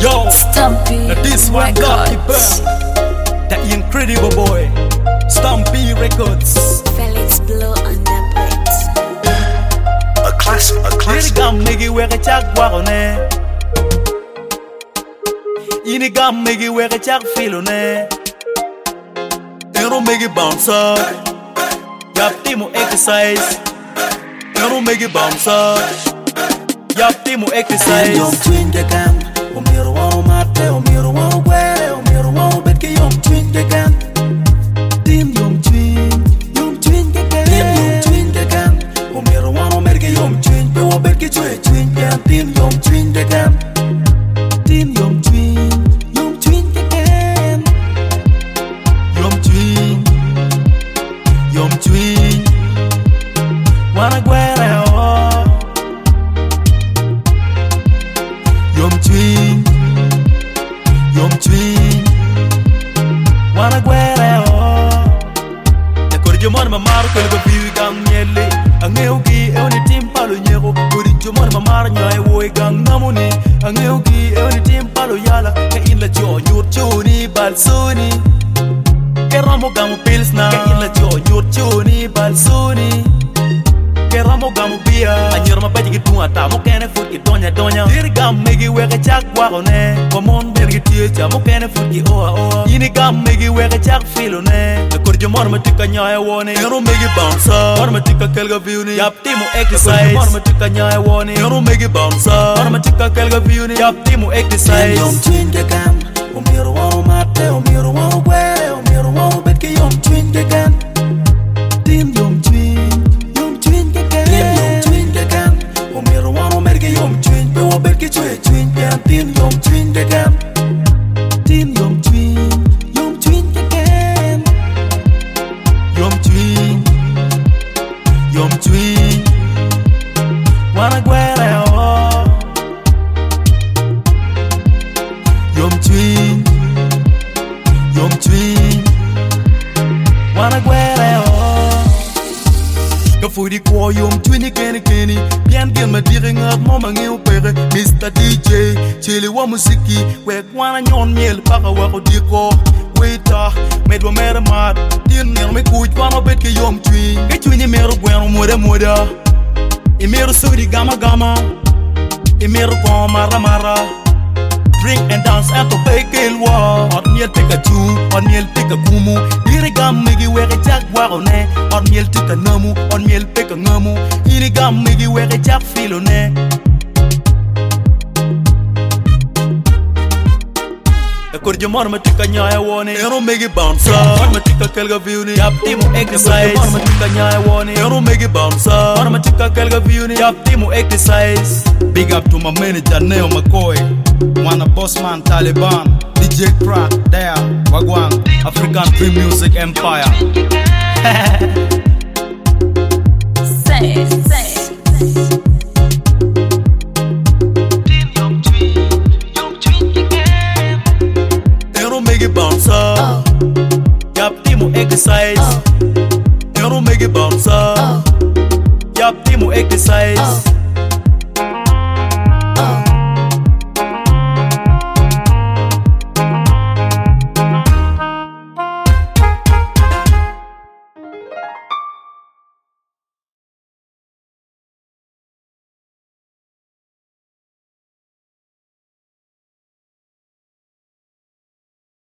Yo, Stumpy now this one got me Records. burn. The incredible boy, Stumpy Records. Felix Blow on the beat. A classic. Ini gam nigi wega chak wagone. Ini gam nigi wega chak filone. Ero megi bounce up. Yap timo exercise. Ero megi bounce up. Yap timo exercise. Yom twin de gan, umiro wao mate, umiro wao gwere, umiro wao betke yom twin de gan. Tim yom twin de gan. Tim yom twin de gan, umiro wao merke yom twin, be wo betke chwe twin gan. Tim yom twin de gan. Tim yom twin de gan. Yom twin, wanna gwere oh. Yom twin, wanna gwere oh. Ya korjo mon mamar ko go biu gam nyelle. Angeugi e oni tim palo nyego. Korjo mon mamar nyoy wo gang namuni. Angeugi e oni tim palo yala. Ka in la jo nyut chuni balsoni. Keramo gamu pilsna. Ka in la jo nyut chuni balsoni. Keramo gamu bia. Anyer ma baji gitunga ta mo kene fut ki donya. Dir gam megi wega chak wagone. Komon bir gi tie mo kene fut ki oa. Ini gam megi wega chak filone. Le korjo mor ma tika nyae woni. Ero megi bounce. Mor ma tika kelga viuni. Yap timo exercise. Mor ma tika nyae woni. Ero megi bounce. Mor ma tika kelga viuni. Yap timo exercise. Yom twin de gan, umiro wao mate, umiro wao gwere, umiro wao betke yom twin de gan. Tim yom twin de gan. Tim yom twin de gan, umiro wao merke yom twin, be wo betke chwe twin gan. Tim yom twin de gan. Tim yom twin de gan. Yom twin, wanna gwere oh. Yom twin, wanna gwere oh. Ka fudi ko yom twini keni. Bien gen ma diri ngat mo mangi upere. Mr. DJ, chili wa musiki. Wek wana nyon miel paka wako diko. Waiter, medwa mere mat. Din nel me kuj pano bet ke yom twin. Ke twini mero gweno moda. I mero sudi gama. I mero ko mara. Drink and dance at the bakel wa. Hot meal take a two, hot meal take a kumu. Diri gam megi wege chak wagone. Hot meal take a namu, hot meal take a ngamu. Ini gam megi wege chak filone. Korjo mor ma tika nyae woni. Ero megi bounce. Mor ma tika kelga viuni. Yap timo exercise. Mor ma tika nyae woni. Ero megi bounce. Mor ma tika kelga viuni. Yap timo exercise. Big up to my manager Neo McCoy, Mwana Bossman Taliban, DJ Crack, there, Wagwan, African Free Music Empire. Say. Ero megi bounce. Oh, Yap timo exercise. oh, Ero megi bounce. oh, Yap timo exercise. oh.